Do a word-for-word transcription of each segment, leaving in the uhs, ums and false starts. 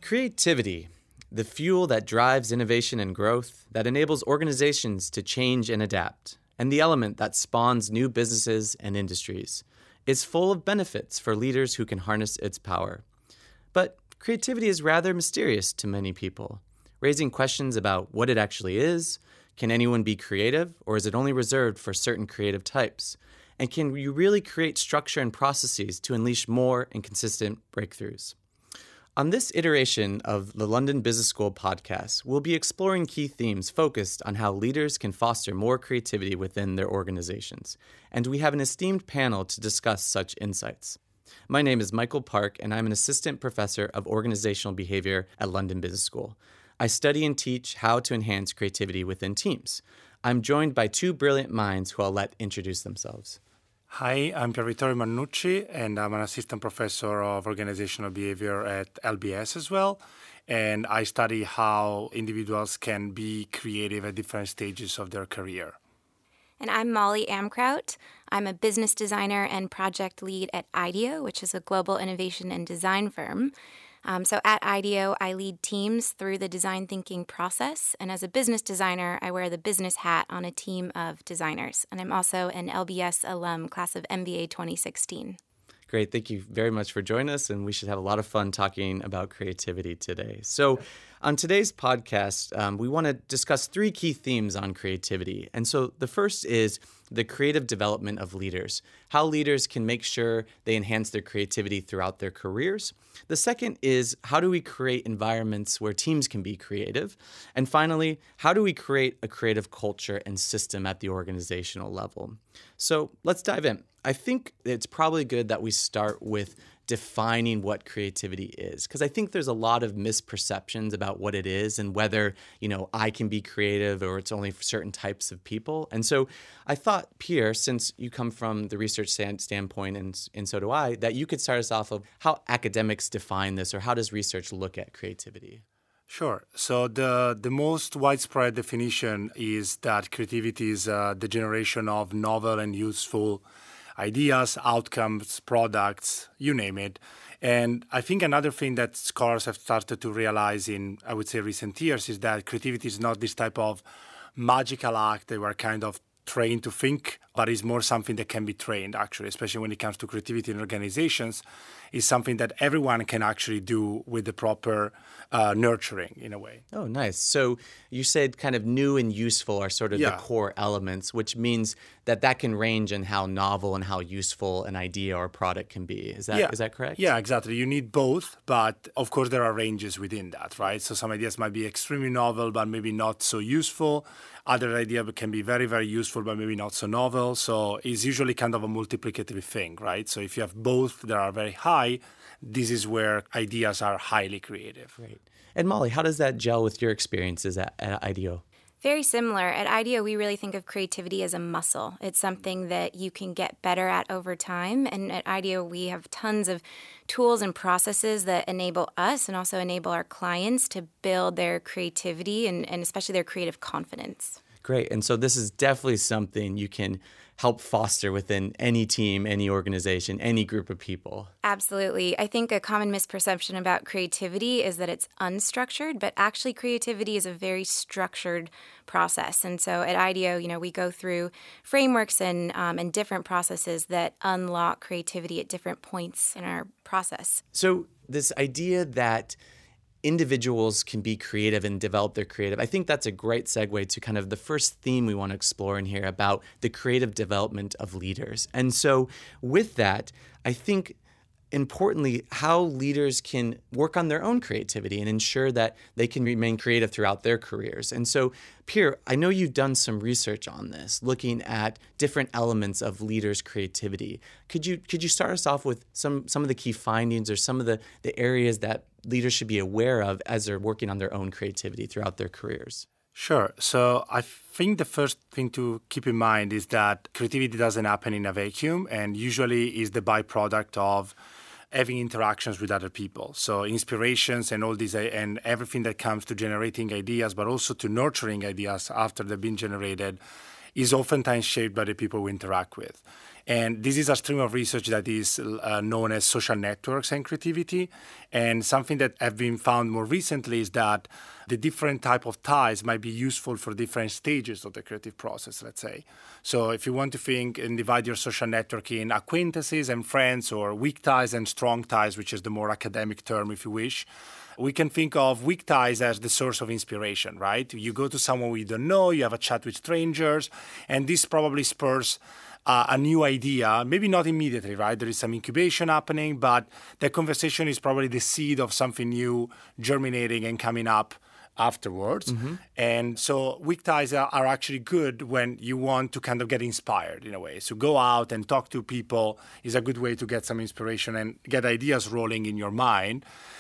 Creativity, the fuel that drives innovation and growth, that enables organizations to change and adapt, and the element that spawns new businesses and industries, is full of benefits for leaders who can harness its power. But creativity is rather mysterious to many people, raising questions about what it actually is. Can anyone be creative, or is it only reserved for certain creative types? And can you really create structure and processes to unleash more and consistent breakthroughs? On this iteration of the London Business School podcast, we'll be exploring key themes focused on how leaders can foster more creativity within their organizations. And we have an esteemed panel to discuss such insights. My name is Michael Park, and I'm an assistant professor of organizational behavior at London Business School. I study and teach how to enhance creativity within teams. I'm joined by two brilliant minds who I'll let introduce themselves. Hi, I'm Pier Vittorio Mannucci, and I'm an assistant professor of organizational behavior at L B S as well. And I study how individuals can be creative at different stages of their career. And I'm Molly Amkraut. I'm a business designer and project lead at IDEO, which is a global innovation and design firm. Um, so at IDEO, I lead teams through the design thinking process. And as a business designer, I wear the business hat on a team of designers. And I'm also an L B S alum, class of M B A twenty sixteen. Great. Thank you very much for joining us. And we should have a lot of fun talking about creativity today. So on today's podcast, um, we want to discuss three key themes on creativity. And so the first is the creative development of leaders, how leaders can make sure they enhance their creativity throughout their careers. The second is how do we create environments where teams can be creative? And finally, how do we create a creative culture and system at the organizational level? So let's dive in. I think it's probably good that we start with defining what creativity is, because I think there's a lot of misperceptions about what it is and whether, you know, I can be creative or it's only for certain types of people. And so I thought, Pier, since you come from the research stand- standpoint and, and so do I, that you could start us off of how academics define this, or how does research look at creativity? Sure. So the, the most widespread definition is that creativity is uh, the generation of novel and useful ideas, outcomes, products, you name it. And I think another thing that scholars have started to realize in, I would say, recent years is that creativity is not this type of magical act that we're kind of trained to think, but is more something that can be trained, actually, especially when it comes to creativity in organizations, is something that everyone can actually do with the proper uh, nurturing, in a way. Oh, nice. So you said kind of new and useful are sort of Yeah. the core elements, which means that that can range in how novel and how useful an idea or product can be. Is that Yeah. is that correct? Yeah, exactly. You need both, but of course there are ranges within that, right? So some ideas might be extremely novel, but maybe not so useful. Other ideas can be very, very useful, but maybe not so novel. So it's usually kind of a multiplicative thing, right? So if you have both that are very high, this is where ideas are highly creative. Great. And Molly, how does that gel with your experiences at, at IDEO? Very similar. At IDEO, we really think of creativity as a muscle. It's something that you can get better at over time. And at IDEO, we have tons of tools and processes that enable us and also enable our clients to build their creativity and, and especially their creative confidence. Great. And so this is definitely something you can help foster within any team, any organization, any group of people. Absolutely. I think a common misperception about creativity is that it's unstructured, but actually creativity is a very structured process. And so at IDEO, you know, we go through frameworks and um, and different processes that unlock creativity at different points in our process. So this idea that individuals can be creative and develop their creative, I think that's a great segue to kind of the first theme we want to explore in here about the creative development of leaders. And so with that, I think importantly, how leaders can work on their own creativity and ensure that they can remain creative throughout their careers. And so, Pier, I know you've done some research on this, looking at different elements of leaders' creativity. Could you could you start us off with some some of the key findings or some of the, the areas that leaders should be aware of as they're working on their own creativity throughout their careers? Sure. So I think the first thing to keep in mind is that creativity doesn't happen in a vacuum and usually is the byproduct of having interactions with other people. So inspirations and all these and everything that comes to generating ideas, but also to nurturing ideas after they've been generated, is oftentimes shaped by the people we interact with. And this is a stream of research that is uh, known as social networks and creativity. And something that have been found more recently is that the different type of ties might be useful for different stages of the creative process, let's say. So if you want to think and divide your social network in acquaintances and friends, or weak ties and strong ties, which is the more academic term, if you wish, we can think of weak ties as the source of inspiration, right? You go to someone you don't know, you have a chat with strangers, and this probably spurs Uh, a new idea, maybe not immediately, right? There is some incubation happening, but that conversation is probably the seed of something new germinating and coming up afterwards. Mm-hmm. And so weak ties are, are actually good when you want to kind of get inspired in a way. So go out and talk to people is a good way to get some inspiration and get ideas rolling in your mind.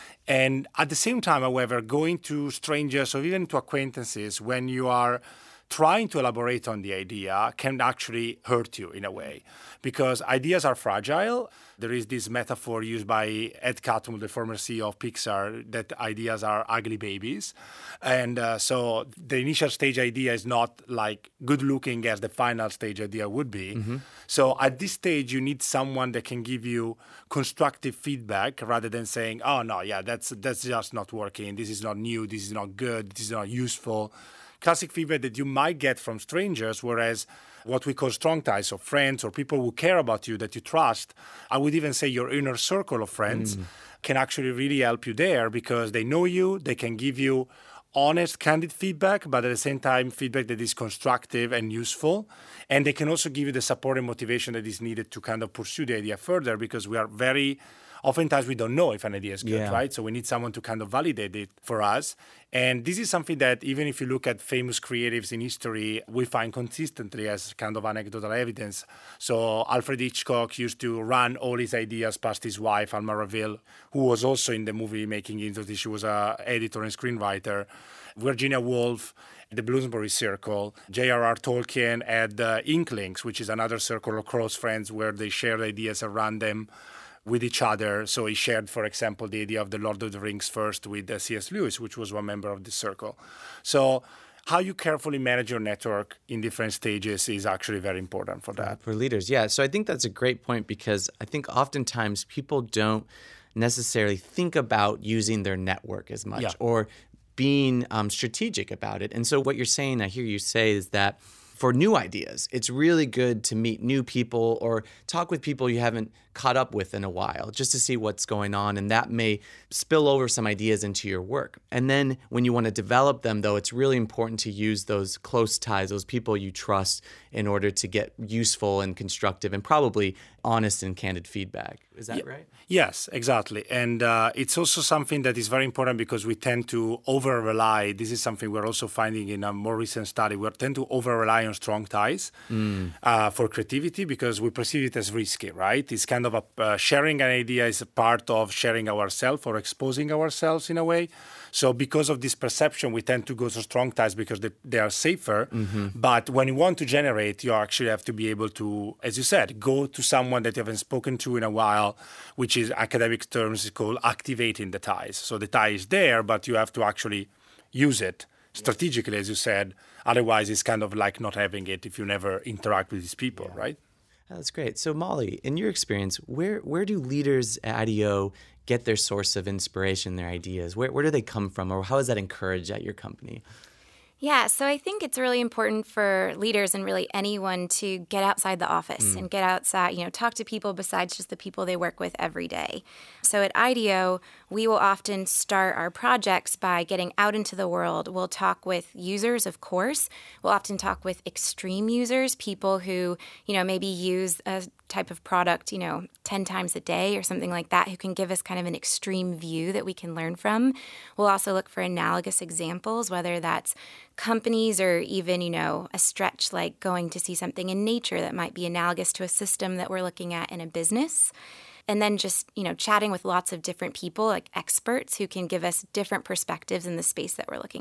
And at the same time, however, going to strangers or even to acquaintances when you are trying to elaborate on the idea can actually hurt you in a way, because ideas are fragile. There is this metaphor used by Ed Catmull, the former C E O of Pixar, that ideas are ugly babies. And uh, so the initial stage idea is not like good looking as the final stage idea would be. Mm-hmm. So at this stage, you need someone that can give you constructive feedback rather than saying, oh, no, yeah, that's that's just not working. This is not new. This is not good. This is not useful. Classic feedback that you might get from strangers, whereas what we call strong ties, or friends or people who care about you, that you trust, I would even say your inner circle of friends, mm. can actually really help you there, because they know you, they can give you honest, candid feedback, but at the same time, feedback that is constructive and useful. And they can also give you the support and motivation that is needed to kind of pursue the idea further, because we are very... Oftentimes, we don't know if an idea is good, yeah. right? So we need someone to kind of validate it for us. And this is something that even if you look at famous creatives in history, we find consistently as kind of anecdotal evidence. So Alfred Hitchcock used to run all his ideas past his wife, Alma Raville, who was also in the movie-making industry. She was an editor and screenwriter. Virginia Woolf, the Bloomsbury Circle. J R R Tolkien had uh, Inklings, which is another circle of close friends where they shared ideas and ran them with each other. So he shared, for example, the idea of the Lord of the Rings first with uh, C S Lewis, which was one member of the circle. So how you carefully manage your network in different stages is actually very important for that. For leaders, yeah. So I think that's a great point, because I think oftentimes people don't necessarily think about using their network as much, yeah. or being um, strategic about it. And so what you're saying, I hear you say, is that for new ideas, it's really good to meet new people or talk with people you haven't caught up with in a while, just to see what's going on. And that may spill over some ideas into your work. And then when you want to develop them, though, it's really important to use those close ties, those people you trust, in order to get useful and constructive and probably honest and candid feedback. Is that yeah. right? Yes, exactly. And uh, it's also something that is very important, because we tend to over-rely. This is something we're also finding in a more recent study. We tend to over-rely on strong ties mm. uh, for creativity, because we perceive it as risky, right? It's kind of a, uh, sharing an idea is a part of sharing ourselves or exposing ourselves in a way. So because of this perception, we tend to go to strong ties because they, they are safer. Mm-hmm. But when you want to generate, you actually have to be able to, as you said, go to someone that you haven't spoken to in a while, which is academic terms called activating the ties. So the tie is there, but you have to actually use it strategically, as you said. Otherwise, it's kind of like not having it if you never interact with these people, yeah. right? That's great. So Molly, in your experience, where where do leaders at IDEO get their source of inspiration, their ideas? Where where do they come from, or how is that encouraged at your company? Yeah, so I think it's really important for leaders and really anyone to get outside the office mm. and get outside, you know, talk to people besides just the people they work with every day. So at IDEO, we will often start our projects by getting out into the world. We'll talk with users, of course. We'll often talk with extreme users, people who, you know, maybe use a type of product, you know, ten times a day or something like that, who can give us kind of an extreme view that we can learn from. We'll also look for analogous examples, whether that's companies or even, you know, a stretch like going to see something in nature that might be analogous to a system that we're looking at in a business. And then just, you know, chatting with lots of different people, like experts who can give us different perspectives in the space that we're looking at.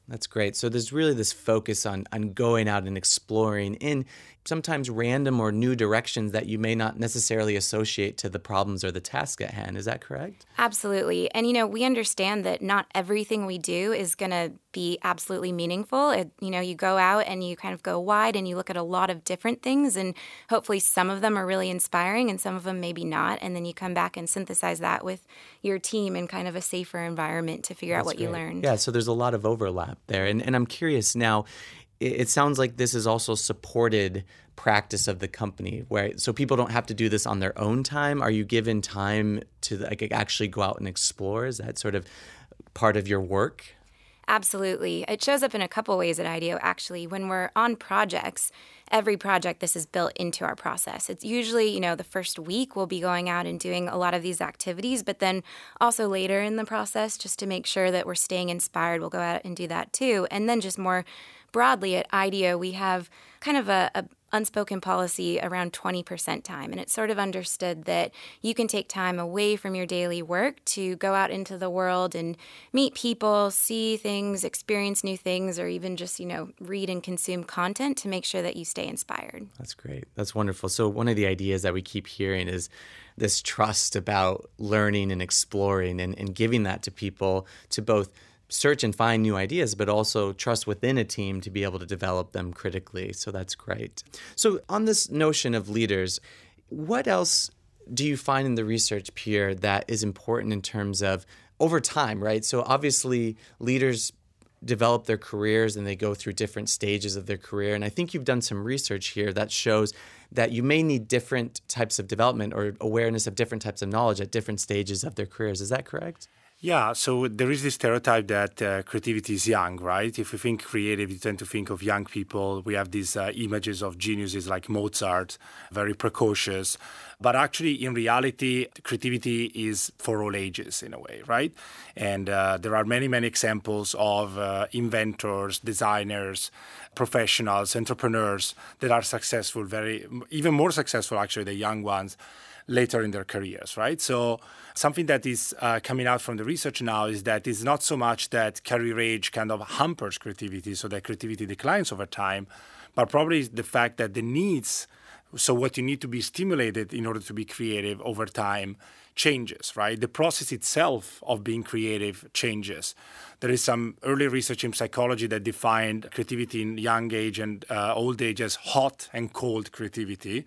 That's great. So there's really this focus on on going out and exploring in sometimes random or new directions that you may not necessarily associate to the problems or the task at hand. Is that correct? Absolutely. And, you know, we understand that not everything we do is going to be absolutely meaningful. It, you know, you go out and you kind of go wide and you look at a lot of different things, and hopefully some of them are really inspiring and some of them maybe not. And then you come back and synthesize that with your team in kind of a safer environment to figure That's out what great. you learned. Yeah, so there's a lot of overlap there. And, and I'm curious now, it, it sounds like this is also supported practice of the company, where so people don't have to do this on their own time. Are you given time to like actually go out and explore? Is that sort of part of your work? Absolutely. It shows up in a couple ways at IDEO, actually. When we're on projects, every project, this is built into our process. It's usually, you know, the first week we'll be going out and doing a lot of these activities, but then also later in the process, just to make sure that we're staying inspired, we'll go out and do that too. And then just more broadly at IDEO, we have kind of a, a unspoken policy around twenty percent time. And it's sort of understood that you can take time away from your daily work to go out into the world and meet people, see things, experience new things, or even just, you know, read and consume content to make sure that you stay inspired. That's great. That's wonderful. So one of the ideas that we keep hearing is this trust about learning and exploring and, and giving that to people to both search and find new ideas, but also trust within a team to be able to develop them critically. So that's great. So on this notion of leaders, what else do you find in the research, Pierre, that is important in terms of over time, right? So obviously leaders develop their careers and they go through different stages of their career. And I think you've done some research here that shows that you may need different types of development or awareness of different types of knowledge at different stages of their careers. Is that correct? Yeah, so there is this stereotype that uh, creativity is young, right? If you think creative, you tend to think of young people. We have these uh, images of geniuses like Mozart, very precocious. But actually, in reality, creativity is for all ages in a way, right? And uh, there are many, many examples of uh, inventors, designers, professionals, entrepreneurs that are successful, very even more successful, actually, the young ones, later in their careers, right? So something that is uh, coming out from the research now is that it's not so much that career age kind of hampers creativity, so that creativity declines over time, but probably the fact that the needs, so what you need to be stimulated in order to be creative over time, changes, right? The process itself of being creative changes. There is some early research in psychology that defined creativity in young age and uh, old age as hot and cold creativity,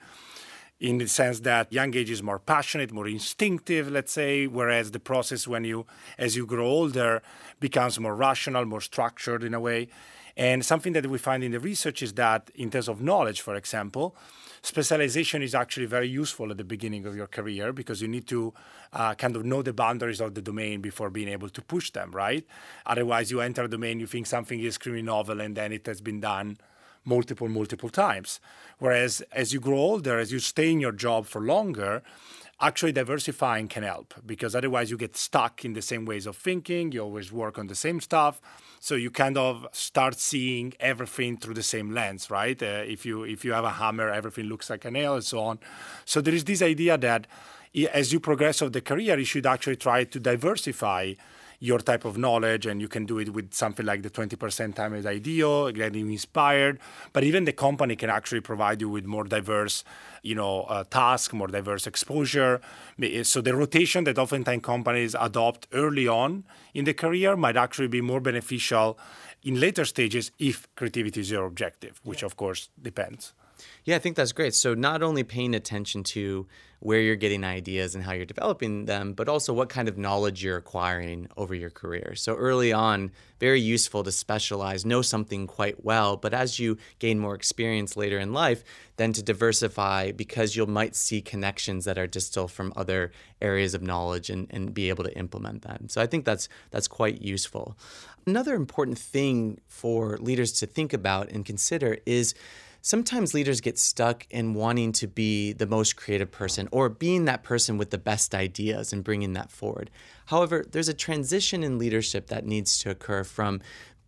in the sense that young age is more passionate, more instinctive, let's say, whereas the process when you, as you grow older, becomes more rational, more structured in a way. And something that we find in the research is that in terms of knowledge, for example, specialization is actually very useful at the beginning of your career because you need to uh, kind of know the boundaries of the domain before being able to push them, right? Otherwise, you enter a domain, you think something is extremely novel, and then it has been done multiple, multiple times. Whereas as you grow older, as you stay in your job for longer, actually diversifying can help because otherwise you get stuck in the same ways of thinking. You always work on the same stuff. So you kind of start seeing everything through the same lens, right? Uh, if you if you have a hammer, everything looks like a nail and so on. So there is this idea that as you progress of the career, you should actually try to diversify your type of knowledge, and you can do it with something like the twenty percent time is IDEO, getting inspired. But even the company can actually provide you with more diverse, you know, uh, task, more diverse exposure. So the rotation that oftentimes companies adopt early on in the career might actually be more beneficial in later stages if creativity is your objective, which of course depends. Yeah, I think that's great. So not only paying attention to where you're getting ideas and how you're developing them, but also what kind of knowledge you're acquiring over your career. So early on, very useful to specialize, know something quite well, but as you gain more experience later in life, then to diversify because you might see connections that are distal from other areas of knowledge and, and be able to implement them. So I think that's that's quite useful. Another important thing for leaders to think about and consider is sometimes leaders get stuck in wanting to be the most creative person or being that person with the best ideas and bringing that forward. However, there's a transition in leadership that needs to occur from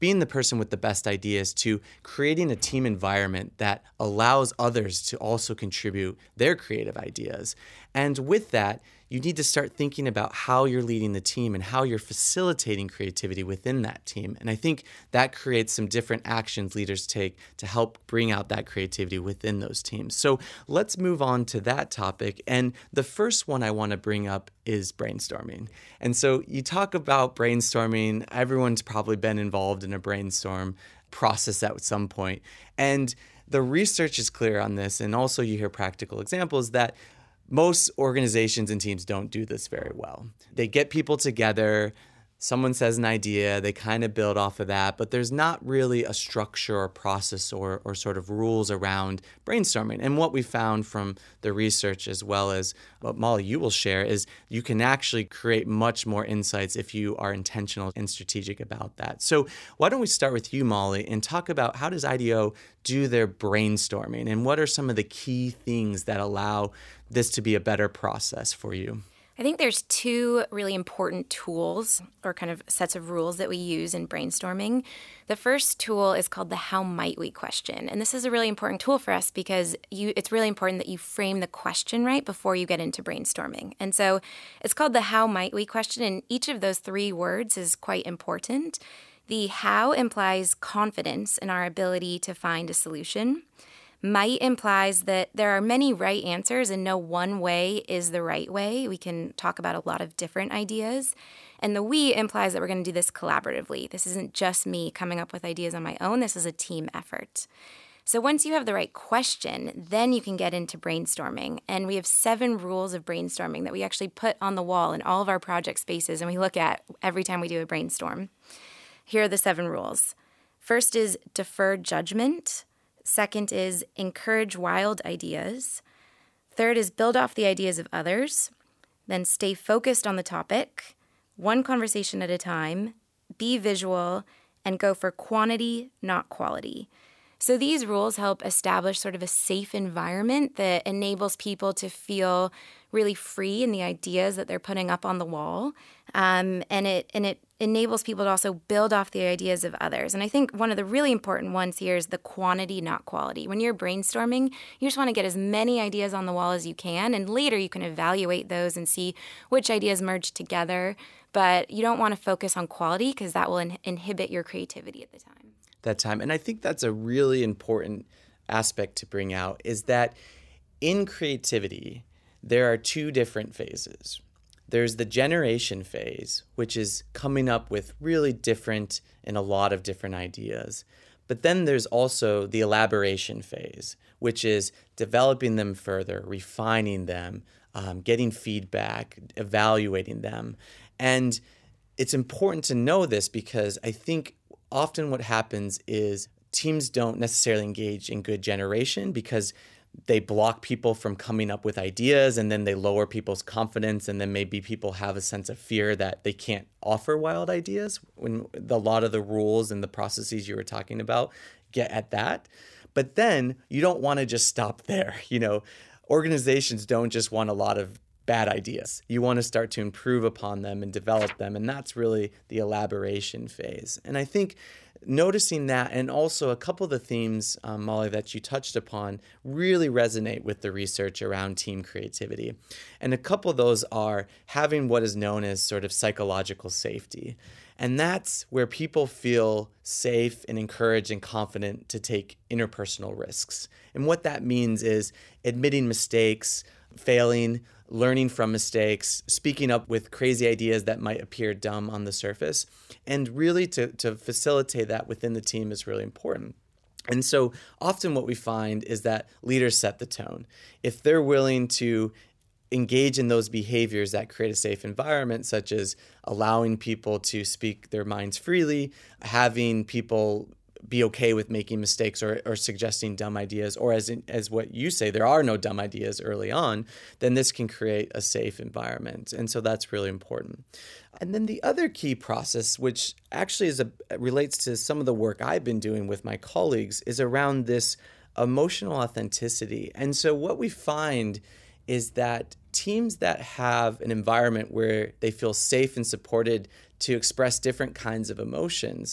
being the person with the best ideas to creating a team environment that allows others to also contribute their creative ideas. And with that, you need to start thinking about how you're leading the team and how you're facilitating creativity within that team. And I think that creates some different actions leaders take to help bring out that creativity within those teams. So let's move on to that topic. And the first one I want to bring up is brainstorming. And so you talk about brainstorming. Everyone's probably been involved in a brainstorm process at some point. And the research is clear on this. And also you hear practical examples that most organizations and teams don't do this very well. They get people together, someone says an idea, they kind of build off of that, but there's not really a structure or process or, or sort of rules around brainstorming. And what we found from the research, as well as what Molly, you will share, is you can actually create much more insights if you are intentional and strategic about that. So why don't we start with you, Molly, and talk about how does I D E O do their brainstorming and what are some of the key things that allow this to be a better process for you? I think there's two really important tools or kind of sets of rules that we use in brainstorming. The first tool is called the how might we question. And this is a really important tool for us because you, it's really important that you frame the question right before you get into brainstorming. And so it's called the how might we question, and each of those three words is quite important. The how implies confidence in our ability to find a solution. Might implies that there are many right answers and no one way is the right way. We can talk about a lot of different ideas. And the we implies that we're going to do this collaboratively. This isn't just me coming up with ideas on my own. This is a team effort. So once you have the right question, then you can get into brainstorming. And we have seven rules of brainstorming that we actually put on the wall in all of our project spaces and we look at every time we do a brainstorm. Here are the seven rules. First is defer judgment. Second is encourage wild ideas. Third is build off the ideas of others. Then stay focused on the topic, one conversation at a time, be visual, and go for quantity, not quality. So these rules help establish sort of a safe environment that enables people to feel really free in the ideas that they're putting up on the wall. Um, and it and it enables people to also build off the ideas of others. And I think one of the really important ones here is the quantity, not quality. When you're brainstorming, you just want to get as many ideas on the wall as you can, and later you can evaluate those and see which ideas merge together. But you don't want to focus on quality because that will in- inhibit your creativity at the time. That time. And I think that's a really important aspect to bring out is that in creativity, there are two different phases. There's the generation phase, which is coming up with really different and a lot of different ideas. But then there's also the elaboration phase, which is developing them further, refining them, um, getting feedback, evaluating them. And it's important to know this because I think often what happens is teams don't necessarily engage in good generation because they block people from coming up with ideas, and then they lower people's confidence, and then maybe people have a sense of fear that they can't offer wild ideas when a lot of the rules and the processes you were talking about get at that. But then you don't want to just stop there. You know, organizations don't just want a lot of bad ideas. You want to start to improve upon them and develop them, and that's really the elaboration phase. And I think noticing that, and also a couple of the themes, um, Molly, that you touched upon really resonate with the research around team creativity. And a couple of those are having what is known as sort of psychological safety. And that's where people feel safe and encouraged and confident to take interpersonal risks. And what that means is admitting mistakes, failing, learning from mistakes, speaking up with crazy ideas that might appear dumb on the surface. And really to, to facilitate that within the team is really important. And so often what we find is that leaders set the tone. If they're willing to engage in those behaviors that create a safe environment, such as allowing people to speak their minds freely, having people be okay with making mistakes or, or suggesting dumb ideas, or as in, as what you say, there are no dumb ideas early on, then this can create a safe environment. And so that's really important. And then the other key process, which actually is a, relates to some of the work I've been doing with my colleagues, is around this emotional authenticity. And so what we find is that teams that have an environment where they feel safe and supported to express different kinds of emotions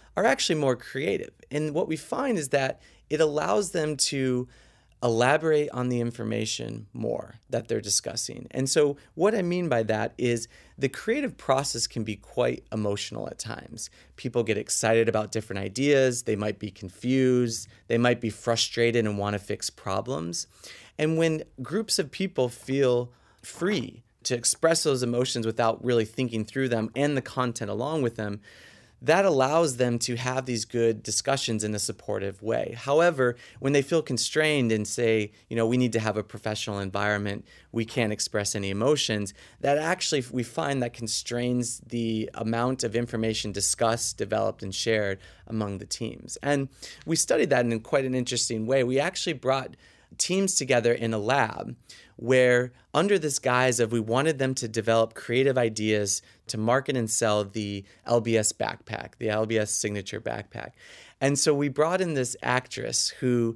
are actually more creative. And what we find is that it allows them to elaborate on the information more that they're discussing. And so what I mean by that is the creative process can be quite emotional at times. People get excited about different ideas. They might be confused. They might be frustrated and want to fix problems. And when groups of people feel free to express those emotions without really thinking through them and the content along with them, that allows them to have these good discussions in a supportive way. However, when they feel constrained and say, you know, we need to have a professional environment, we can't express any emotions, that actually we find that constrains the amount of information discussed, developed, and shared among the teams. And we studied that in quite an interesting way. We actually brought teams together in a lab where, under this guise of we wanted them to develop creative ideas to market and sell the L B S backpack, the L B S signature backpack. And so we brought in this actress who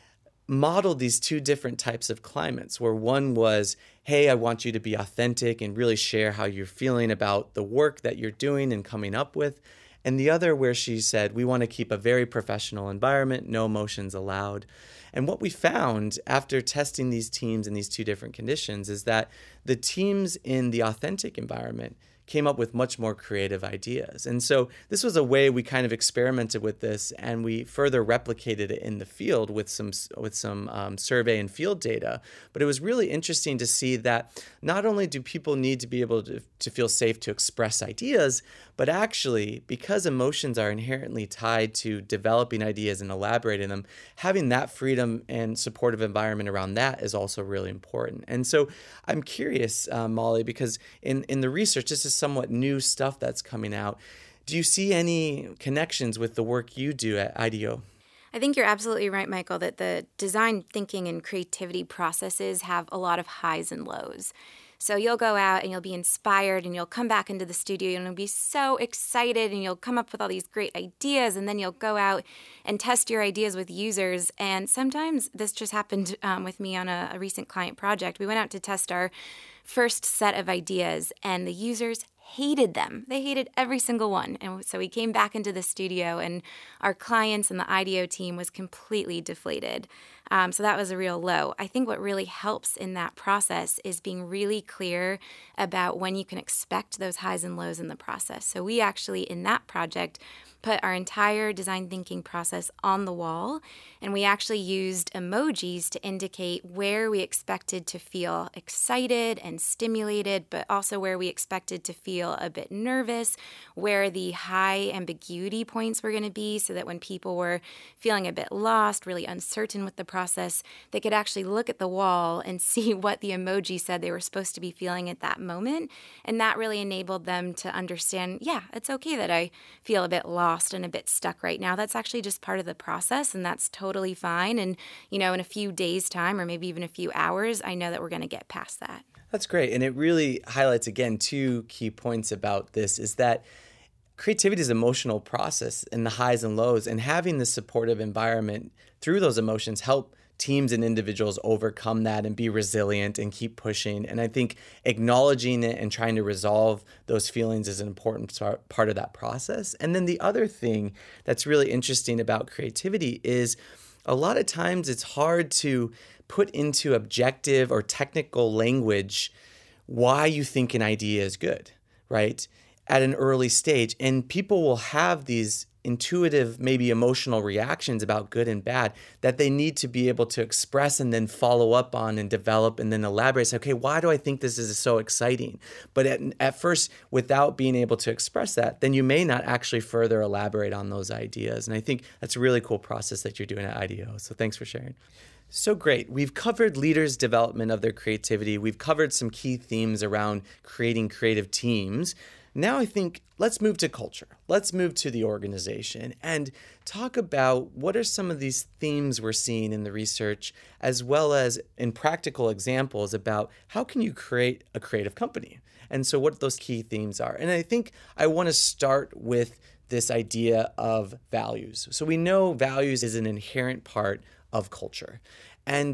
modeled these two different types of climates, where one was, hey, I want you to be authentic and really share how you're feeling about the work that you're doing and coming up with. And the other where she said, we want to keep a very professional environment, no emotions allowed. And what we found after testing these teams in these two different conditions is that the teams in the authentic environment came up with much more creative ideas. And so this was a way we kind of experimented with this, and we further replicated it in the field with some with some um, survey and field data. But it was really interesting to see that not only do people need to be able to, to feel safe to express ideas, but actually, because emotions are inherently tied to developing ideas and elaborating them, having that freedom and supportive environment around that is also really important. And so I'm curious, uh, Molly, because in, in the research, this is somewhat new stuff that's coming out. Do you see any connections with the work you do at IDEO? I think you're absolutely right, Michael, that the design thinking and creativity processes have a lot of highs and lows. So you'll go out and you'll be inspired and you'll come back into the studio and you'll be so excited and you'll come up with all these great ideas, and then you'll go out and test your ideas with users. And sometimes this just happened um, with me on a, a recent client project. We went out to test our first set of ideas and the users hated them. They hated every single one. And so we came back into the studio and our clients and the IDEO team was completely deflated. Um, so that was a real low. I think what really helps in that process is being really clear about when you can expect those highs and lows in the process. So we actually, in that project, put our entire design thinking process on the wall, and we actually used emojis to indicate where we expected to feel excited and stimulated, but also where we expected to feel a bit nervous, where the high ambiguity points were going to be, so that when people were feeling a bit lost, really uncertain with the process, they could actually look at the wall and see what the emoji said they were supposed to be feeling at that moment. And that really enabled them to understand, yeah, it's okay that I feel a bit lost and a bit stuck right now. That's actually just part of the process, and that's totally fine. And, you know, in a few days' time, or maybe even a few hours, I know that we're going to get past that. That's great. And it really highlights, again, two key points about this is that creativity is an emotional process in the highs and lows, and having this supportive environment through those emotions help teams and individuals overcome that and be resilient and keep pushing. And I think acknowledging it and trying to resolve those feelings is an important part of that process. And then the other thing that's really interesting about creativity is a lot of times it's hard to put into objective or technical language why you think an idea is good, right? At an early stage. And people will have these intuitive, maybe emotional reactions about good and bad that they need to be able to express and then follow up on and develop and then elaborate. Say, okay, why do I think this is so exciting? But at, at first, without being able to express that, then you may not actually further elaborate on those ideas. And I think that's a really cool process that you're doing at IDEO. So thanks for sharing. So great. We've covered leaders' development of their creativity. We've covered some key themes around creating creative teams. Now I think let's move to culture. Let's move to the organization and talk about what are some of these themes we're seeing in the research, as well as in practical examples about how can you create a creative company? And so what those key themes are. And I think I want to start with this idea of values. So we know values is an inherent part of culture. And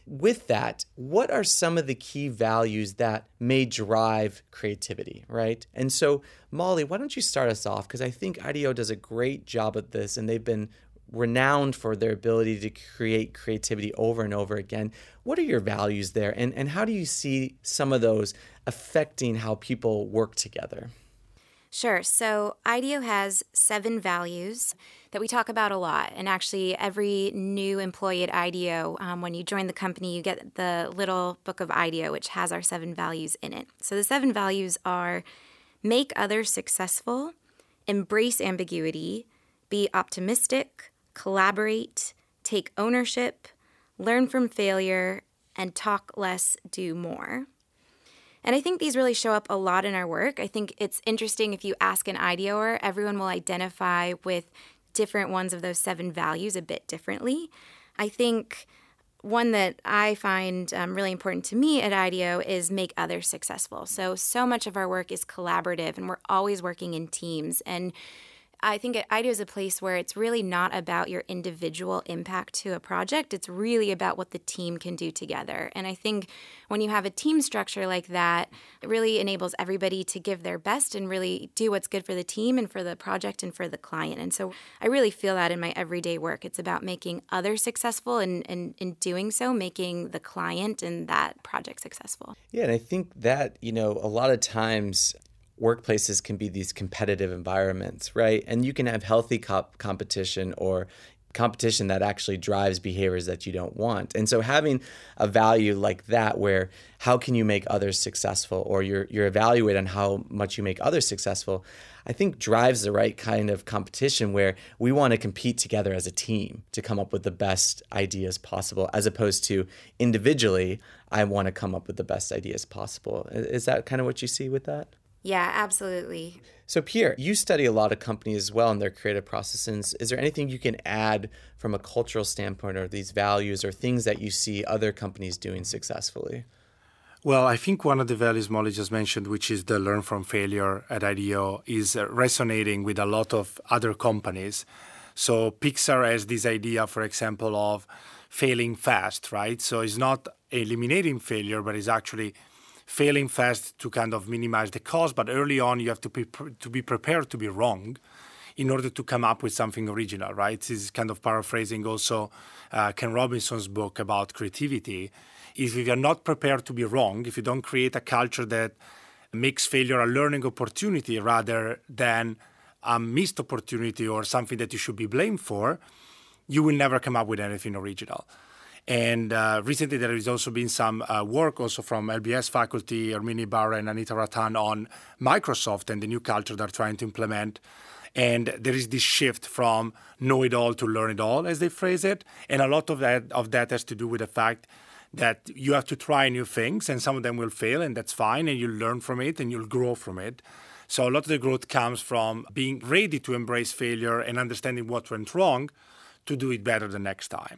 With that, what are some of the key values that may drive creativity, right? And so, Molly, why don't you start us off? Because I think I D E O does a great job at this, and they've been renowned for their ability to create creativity over and over again. What are your values there, and, and how do you see some of those affecting how people work together? Sure. So I D E O has seven values that we talk about a lot. And actually, every new employee at I D E O, um, when you join the company, you get the little book of I D E O, which has our seven values in it. So the seven values are make others successful, embrace ambiguity, be optimistic, collaborate, take ownership, learn from failure, and talk less, do more. And I think these really show up a lot in our work. I think it's interesting if you ask an IDEOer, everyone will identify with different ones of those seven values a bit differently. I think one that I find um, really important to me at I D E O is make others successful. So, so much of our work is collaborative, and we're always working in teams. And I think I D E O is a place where it's really not about your individual impact to a project. It's really about what the team can do together. And I think when you have a team structure like that, it really enables everybody to give their best and really do what's good for the team and for the project and for the client. And so I really feel that in my everyday work. It's about making others successful and, and in doing so, making the client and that project successful. Yeah, and I think that, you know, a lot of times workplaces can be these competitive environments, right? And you can have healthy comp- competition or competition that actually drives behaviors that you don't want. And so having a value like that, where how can you make others successful, or you're you're evaluated on how much you make others successful, I think drives the right kind of competition where we want to compete together as a team to come up with the best ideas possible, as opposed to individually, I want to come up with the best ideas possible. Is that kind of what you see with that? Yeah, absolutely. So Pierre, you study a lot of companies as well in their creative processes. Is there anything you can add from a cultural standpoint, or these values or things that you see other companies doing successfully? Well, I think one of the values Molly just mentioned, which is the learn from failure at I D E O, is resonating with a lot of other companies. So Pixar has this idea, for example, of failing fast, right? So it's not eliminating failure, but it's actually failing fast to kind of minimize the cost, but early on you have to be to be prepared to be wrong in order to come up with something original, right? This is kind of paraphrasing also uh, Ken Robinson's book about creativity. If you are not prepared to be wrong, if you don't create a culture that makes failure a learning opportunity rather than a missed opportunity or something that you should be blamed for, you will never come up with anything original. And uh, recently there has also been some uh, work also from L B S faculty, Ermini Barra and Anita Ratan, on Microsoft and the new culture they're trying to implement. And there is this shift from know-it-all to learn-it-all, as they phrase it. And a lot of that of that has to do with the fact that you have to try new things, and some of them will fail, and that's fine, and you'll learn from it, and you'll grow from it. So a lot of the growth comes from being ready to embrace failure and understanding what went wrong to do it better the next time.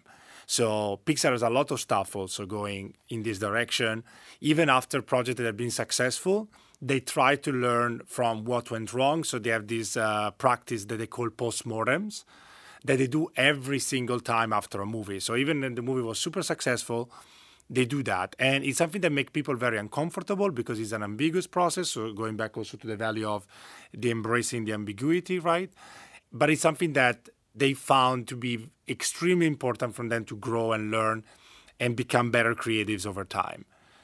So Pixar has a lot of stuff also going in this direction. Even after projects that have been successful, they try to learn from what went wrong. So they have this uh, practice that they call postmortems that they do every single time after a movie. So even when the movie was super successful, they do that. And it's something that makes people very uncomfortable because it's an ambiguous process. So going back also to the value of the embracing the ambiguity, right? But it's something that they found to be extremely important for them to grow and learn and become better creatives over time.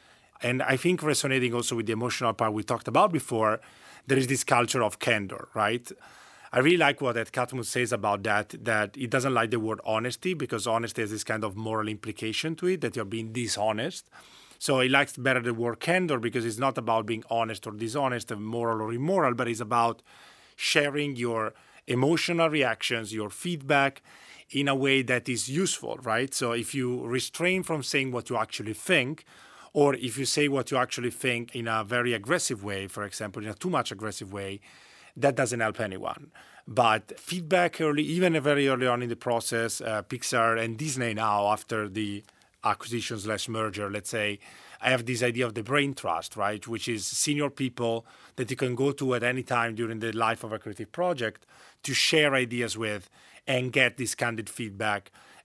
And I think resonating also with the emotional part we talked about before, there is this culture of candor, right? I really like what Ed Catmull says about that, that he doesn't like the word honesty because honesty has this kind of moral implication to it, that you're being dishonest. So he likes better the word candor because it's not about being honest or dishonest, moral or immoral, but it's about sharing your emotional reactions, your feedback in a way that is useful, right? So if you restrain from saying what you actually think, or if you say what you actually think in a very aggressive way, for example, in a too much aggressive way, that doesn't help anyone. But feedback early, even very early on in the process, uh, Pixar and Disney now, after the acquisition slash merger, let's say, I have this idea of the brain trust, right, which is senior people that you can go to at any time during the life of a creative project to share ideas with and get this candid feedback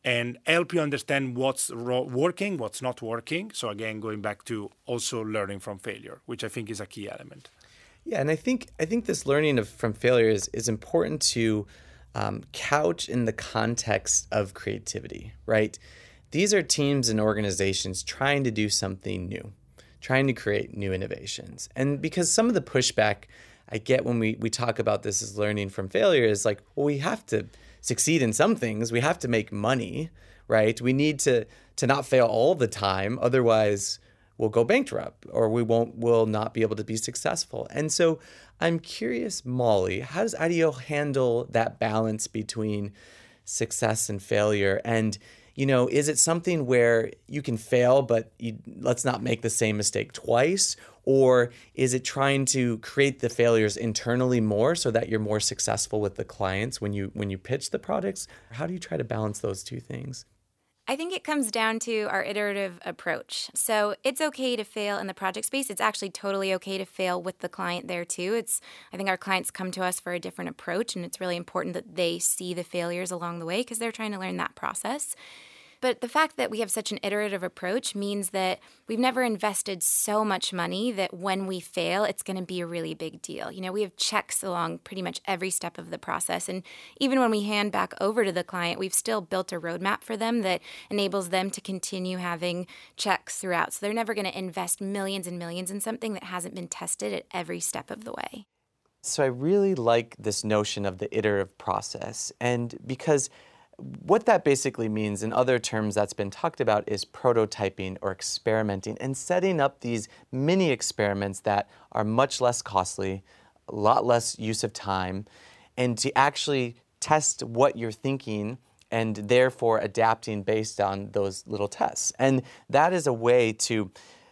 and help you understand what's ro- working, what's not working. So again, going back to also learning from failure, which I think is a key element. Yeah, and I think I think this learning of from failure is, is important to um, couch in the context of creativity, right? These are teams and organizations trying to do something new, trying to create new innovations. And because some of the pushback I get when we, we talk about this as learning from failure is like, well, we have to succeed in some things. We have to make money, right? We need to to not fail all the time. Otherwise, we'll go bankrupt or we won't will not be able to be successful. And so I'm curious, Molly, how does IDEO handle that balance between success and failure? And, you know, is it something where you can fail, but you, let's not make the same mistake twice? Or is it trying to create the failures internally more so that you're more successful with the clients when you when you pitch the products? How do you try to balance those two things? I think it comes down to our iterative approach. So it's okay to fail in the project space. It's actually totally okay to fail with the client there too. It's I think our clients come to us for a different approach, and it's really important that they see the failures along the way because they're trying to learn that process. But the fact that we have such an iterative approach means that we've never invested so much money that when we fail, it's going to be a really big deal. You know, we have checks along pretty much every step of the process. And even when we hand back over to the client, we've still built a roadmap for them that enables them to continue having checks throughout. So they're never going to invest millions and millions in something that hasn't been tested at every step of the way. So I really like this notion of the iterative process. And because what that basically means, in other terms that's been talked about, is prototyping or experimenting and setting up these mini experiments that are much less costly, a lot less use of time, and to actually test what you're thinking and therefore adapting based on those little tests. And that is a way to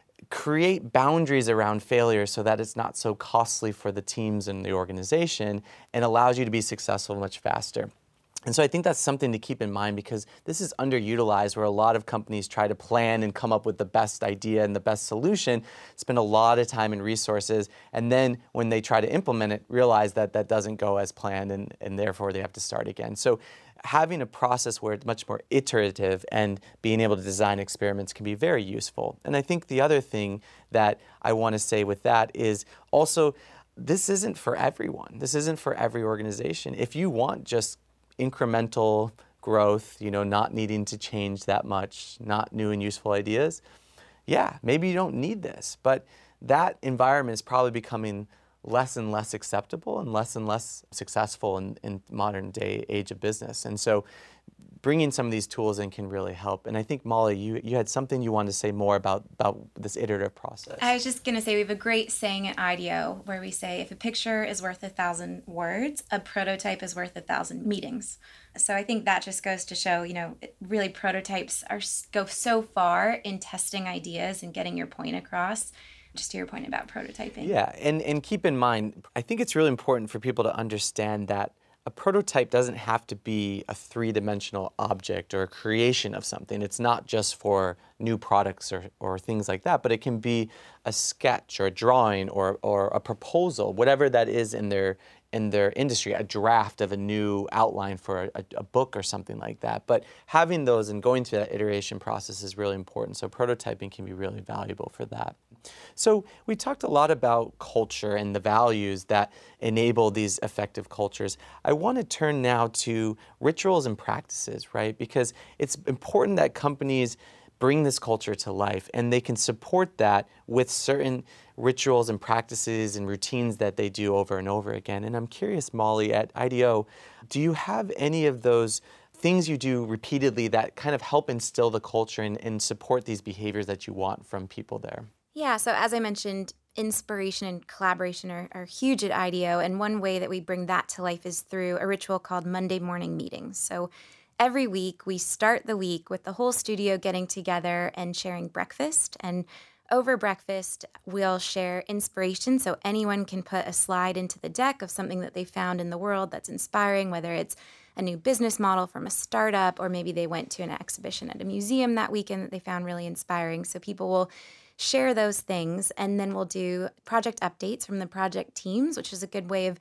create boundaries around failure so that it's not so costly for the teams and the organization and allows you to be successful much faster. And so I think that's something to keep in mind because this is underutilized where a lot of companies try to plan and come up with the best idea and the best solution, spend a lot of time and resources, and then when they try to implement it, realize that that doesn't go as planned and, and therefore they have to start again. So having a process where it's much more iterative and being able to design experiments can be very useful. And I think the other thing that I want to say with that is also this isn't for everyone. This isn't for every organization. If you want just incremental growth, you know, not needing to change that much, not new and useful ideas, yeah, maybe you don't need this. But that environment is probably becoming less and less acceptable and less and less successful in, in modern day age of business. And so bringing some of these tools in can really help. And I think, Molly, you, you had something you wanted to say more about, about this iterative process. I was just going to say we have a great saying at IDEO where we say, if a picture is worth a thousand words, a prototype is worth a thousand meetings. So I think that just goes to show, you know, really prototypes are go so far in testing ideas and getting your point across. Just to your point about prototyping. Yeah, and, and keep in mind, I think it's really important for people to understand that a prototype doesn't have to be a three-dimensional object or a creation of something. It's not just for new products or, or things like that, but it can be a sketch or a drawing or, or a proposal, whatever that is in their in their industry, a draft of a new outline for a, a book or something like that. But having those and going through that iteration process is really important. So prototyping can be really valuable for that. So we talked a lot about culture and the values that enable these effective cultures. I want to turn now to rituals and practices, right? Because it's important that companies bring this culture to life, and they can support that with certain rituals and practices and routines that they do over and over again. And I'm curious, Molly, at IDEO, do you have any of those things you do repeatedly that kind of help instill the culture and, and support these behaviors that you want from people there? Yeah, so as I mentioned, inspiration and collaboration are, are huge at IDEO, and one way that we bring that to life is through a ritual called Monday morning meetings. So every week, we start the week with the whole studio getting together and sharing breakfast. And over breakfast, we'll share inspiration. So anyone can put a slide into the deck of something that they found in the world that's inspiring, whether it's a new business model from a startup, or maybe they went to an exhibition at a museum that weekend that they found really inspiring. So people will share those things, and then we'll do project updates from the project teams, which is a good way of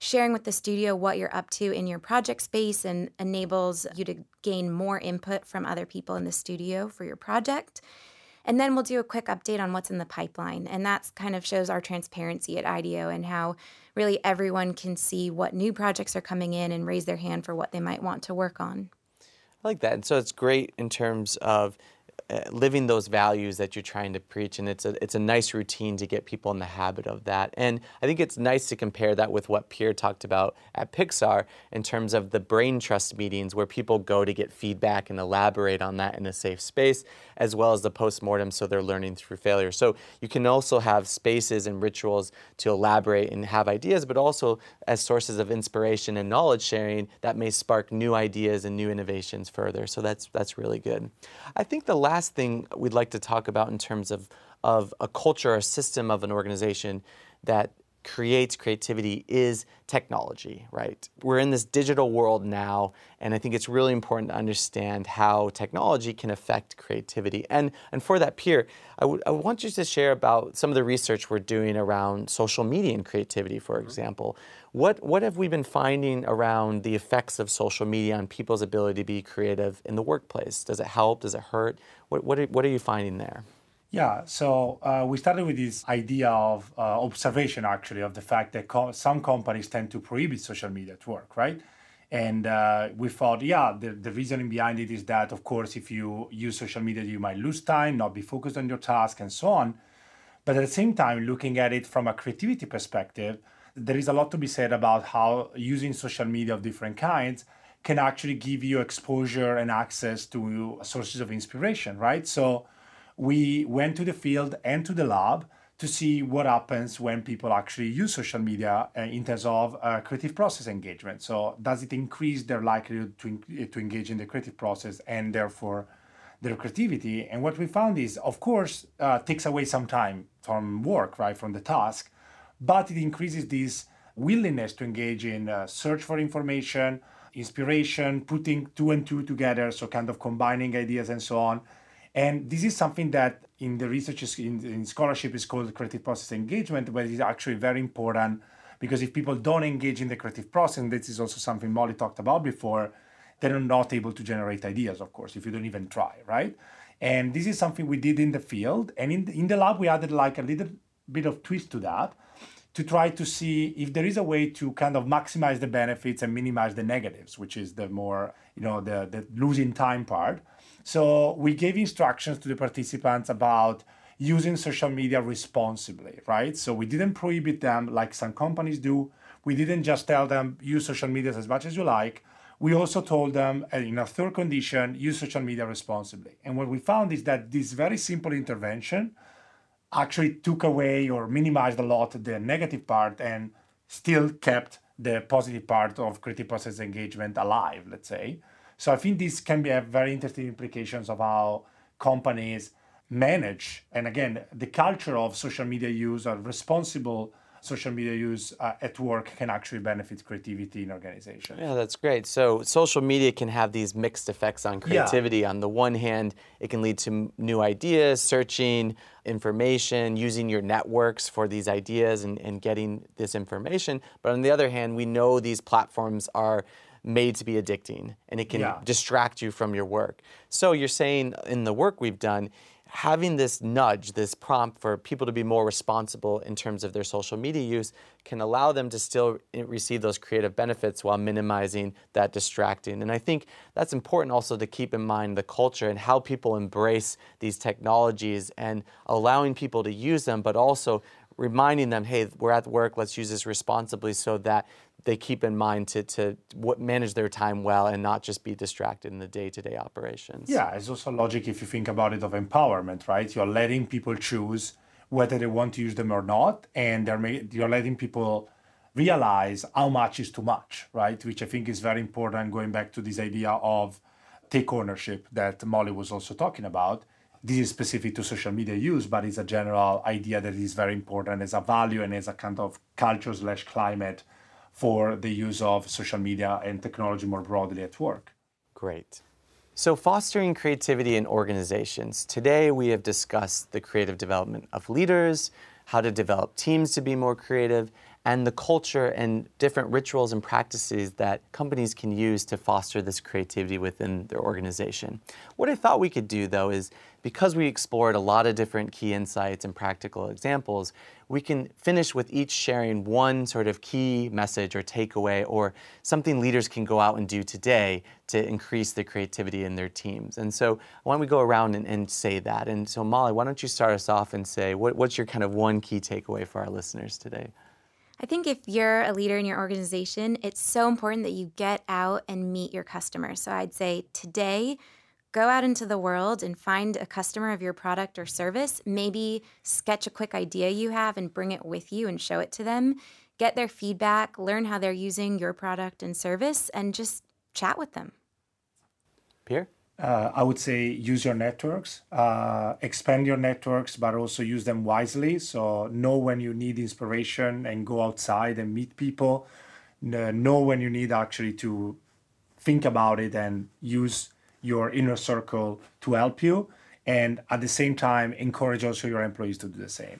sharing with the studio what you're up to in your project space and enables you to gain more input from other people in the studio for your project. And then we'll do a quick update on what's in the pipeline. And that kind of shows our transparency at IDEO and how really everyone can see what new projects are coming in and raise their hand for what they might want to work on. I like that. And so it's great in terms of uh, living those values that you're trying to preach, and it's a it's a nice routine to get people in the habit of that. And I think it's nice to compare that with what Pierre talked about at Pixar in terms of the brain trust meetings where people go to get feedback and elaborate on that in a safe space, as well as the postmortem, so they're learning through failure. So you can also have spaces and rituals to elaborate and have ideas, but also as sources of inspiration and knowledge sharing that may spark new ideas and new innovations further. So that's that's really good. I think the last thing we'd like to talk about in terms of, of a culture or system of an organization that creates creativity is technology, right? We're in this digital world now, and I think it's really important to understand how technology can affect creativity. And, and for that, Pierre, I, w- I want you to share about some of the research we're doing around social media and creativity, for example. What, what have we been finding around the effects of social media on people's ability to be creative in the workplace? Does it help? Does it hurt? What, what, are, what are you finding there? Yeah, so uh, we started with this idea of uh, observation, actually, of the fact that co- some companies tend to prohibit social media at work, right? And uh, we thought, yeah, the, the reasoning behind it is that, of course, if you use social media, you might lose time, not be focused on your task, and so on. But at the same time, looking at it from a creativity perspective, there is a lot to be said about how using social media of different kinds can actually give you exposure and access to sources of inspiration, right? So we went to the field and to the lab to see what happens when people actually use social media uh, in terms of uh, creative process engagement. So does it increase their likelihood to, to engage in the creative process and therefore their creativity? And what we found is, of course, uh, takes away some time from work, right, from the task, but it increases this willingness to engage in uh, search for information, inspiration, putting two and two together, so kind of combining ideas and so on. And this is something that in the research, in, in scholarship, is called creative process engagement, but it's actually very important because if people don't engage in the creative process, and this is also something Molly talked about before, they're not able to generate ideas, of course, if you don't even try, right? And this is something we did in the field. And in the, in the lab, we added like a little bit of twist to that to try to see if there is a way to kind of maximize the benefits and minimize the negatives, which is the more, you know, the, the losing time part. So we gave instructions to the participants about using social media responsibly, right? So we didn't prohibit them like some companies do. We didn't just tell them use social media as much as you like. We also told them uh, in a third condition, use social media responsibly. And what we found is that this very simple intervention actually took away or minimized a lot the negative part and still kept the positive part of creative process engagement alive, let's say. So I think this can be have very interesting implications of how companies manage, and again, the culture of social media use or responsible social media use uh, at work can actually benefit creativity in organizations. Yeah, that's great. So social media can have these mixed effects on creativity. Yeah. On the one hand, it can lead to new ideas, searching information, using your networks for these ideas and, and getting this information. But on the other hand, we know these platforms are made to be addicting, and it can yeah. distract you from your work. So you're saying in the work we've done, having this nudge, this prompt for people to be more responsible in terms of their social media use can allow them to still receive those creative benefits while minimizing that distracting. And I think that's important also to keep in mind the culture and how people embrace these technologies and allowing people to use them, but also reminding them, hey, we're at work, let's use this responsibly so that they keep in mind to, to manage their time well and not just be distracted in the day-to-day operations. Yeah, it's also logic if you think about it of empowerment, right? You're letting people choose whether they want to use them or not, and they're you're letting people realize how much is too much, right? Which I think is very important, going back to this idea of take ownership that Molly was also talking about. This is specific to social media use, but it's a general idea that is very important as a value and as a kind of culture slash climate for the use of social media and technology more broadly at work. Great. So fostering creativity in organizations. Today we have discussed the creative development of leaders, how to develop teams to be more creative, and the culture and different rituals and practices that companies can use to foster this creativity within their organization. What I thought we could do, though, is because we explored a lot of different key insights and practical examples, we can finish with each sharing one sort of key message or takeaway or something leaders can go out and do today to increase the creativity in their teams. And so why don't we go around and, and say that? And so Molly, why don't you start us off and say, what, what's your kind of one key takeaway for our listeners today? I think if you're a leader in your organization, it's so important that you get out and meet your customers. So I'd say today, go out into the world and find a customer of your product or service. Maybe sketch a quick idea you have and bring it with you and show it to them. Get their feedback, learn how they're using your product and service, and just chat with them. Pierre? Uh, I would say use your networks, uh, expand your networks, but also use them wisely. So know when you need inspiration and go outside and meet people. Know when you need actually to think about it and use your inner circle to help you. And at the same time, encourage also your employees to do the same.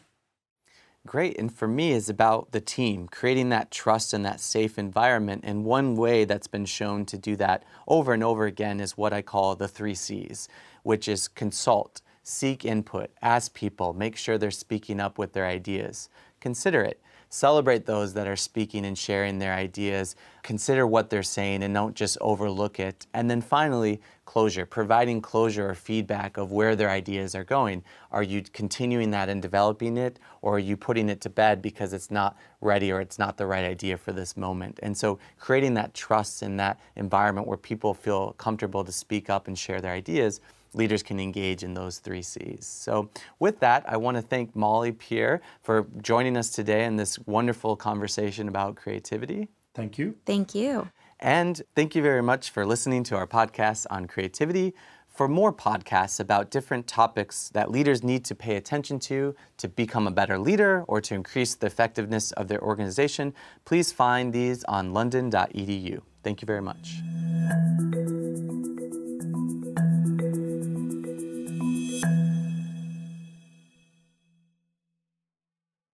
Great. And for me, it's about the team, creating that trust and that safe environment. And one way that's been shown to do that over and over again is what I call the three C's, which is consult, seek input, ask people, make sure they're speaking up with their ideas, consider it. Celebrate those that are speaking and sharing their ideas. Consider what they're saying and don't just overlook it. And then finally, closure, providing closure or feedback of where their ideas are going. Are you continuing that and developing it, or are you putting it to bed because it's not ready or it's not the right idea for this moment? And so creating that trust in that environment where people feel comfortable to speak up and share their ideas, leaders can engage in those three C's. So with that, I want to thank Molly, Pierre, for joining us today in this wonderful conversation about creativity. Thank you. Thank you. And thank you very much for listening to our podcast on creativity. For more podcasts about different topics that leaders need to pay attention to to become a better leader or to increase the effectiveness of their organization, please find these on london dot e d u. Thank you very much.